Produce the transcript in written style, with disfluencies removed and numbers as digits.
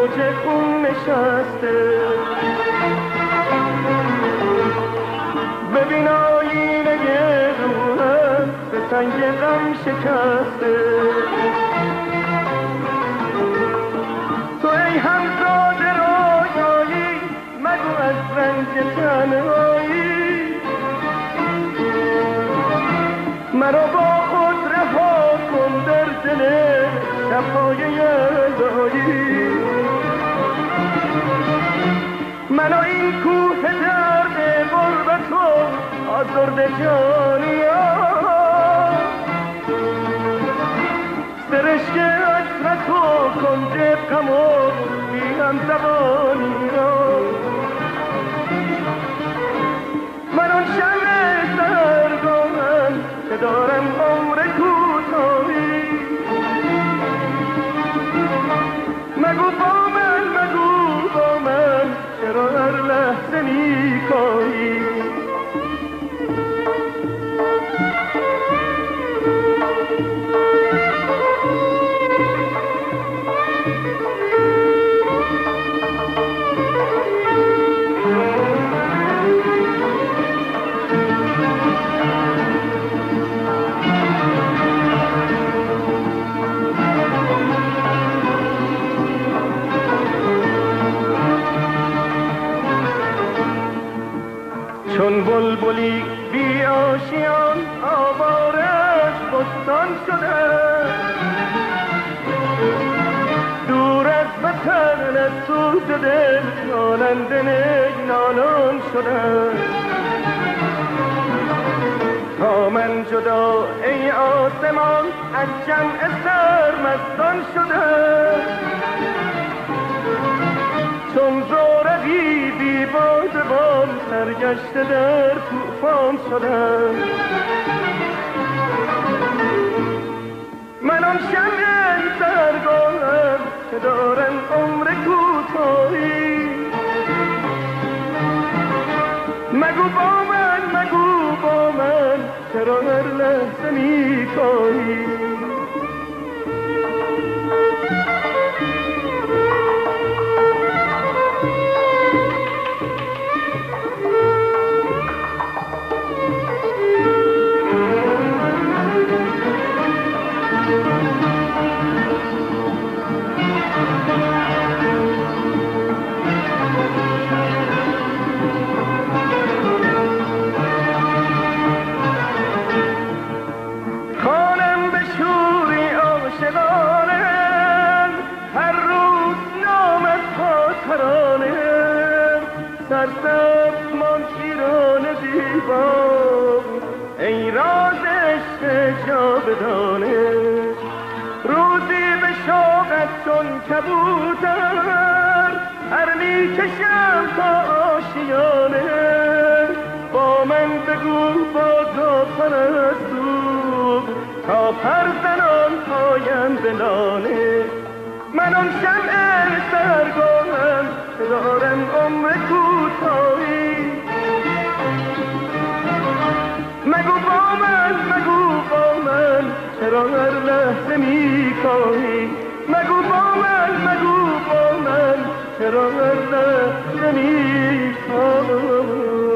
موج خون نشسته. ببین آینه روحم به سنگ غم شکسته. تو ای همزاده رویایی مگو از رنج تنهایی، مرا با خود رها کن در دل شب‌های یلدایی. منو این کوه درد غربت و آزرده جانیا، سرشک حسرت و کنج غم و بیم زبانی را. من آن شمع سرگاهم که دارم عمر کوتاهی، مگو با من چرا هر لحظه میکاهی. چون بلبلی بی آشیان آواره از بستان شده، دور از وطن از سوز دل نالنده نالان شده. تا من جدا ای آسمان از جمع سرمستان شده، چون زورقی بی بادبان سرگشته در طوفان شدم. من آن شمع سرگاهم که دارم عمر کوتاهی، مگو با من چرا هر لحظه میکاهی. سرسبز مان شیران زیبا ای راز عشق جاودانه، روزی به شوقت چون کبوتر پر میکشم تا آشیانه. با من بگو بازا پرستو تا پر زنان پایم به لانه. من آن شمع سرگاهم که دارم عمر کوتاهی، مگو با من چرا هر لحظه میکاهی. مگو با من چرا هر لحظه میکاهی.